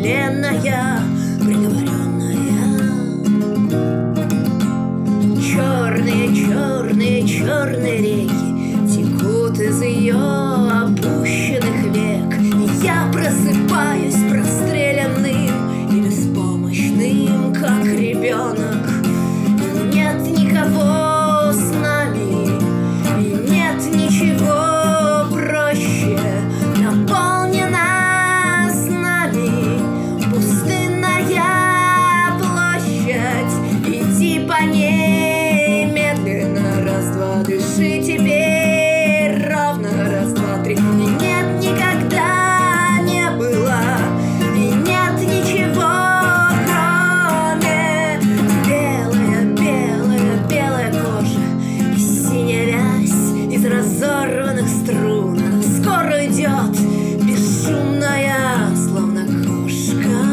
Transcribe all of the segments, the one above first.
вселенная приговоренная. Черные, черные, черные реки текут из ее опущенных век. И я просыпаюсь простреленным и беспомощным, как ребенок. И нет никого с нами, и нет ничего проще. Наполнена с нами пустынная площадь. Иди по ней медленно, раз, два, дыши теперь ровно, раз, два, три. И нет, никогда не было, и нет ничего, кроме белая, белая, белая кожа и синяя вязь из разорванных струн. Она скоро идет, бесшумная, словно кошка,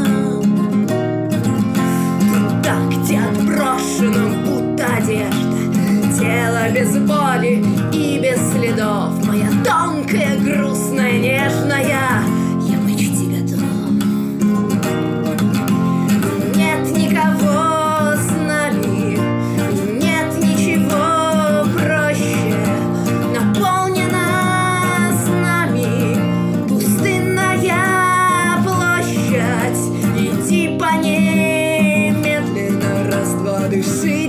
туда, где отброшена будто одежда, тело без боли и без следов. Моя тонкая, грустная, нежная, я почти готов. Нет никого с нами, нет ничего проще. Наполнена с нами пустынная площадь. Иди по ней медленно, раз, два, дыши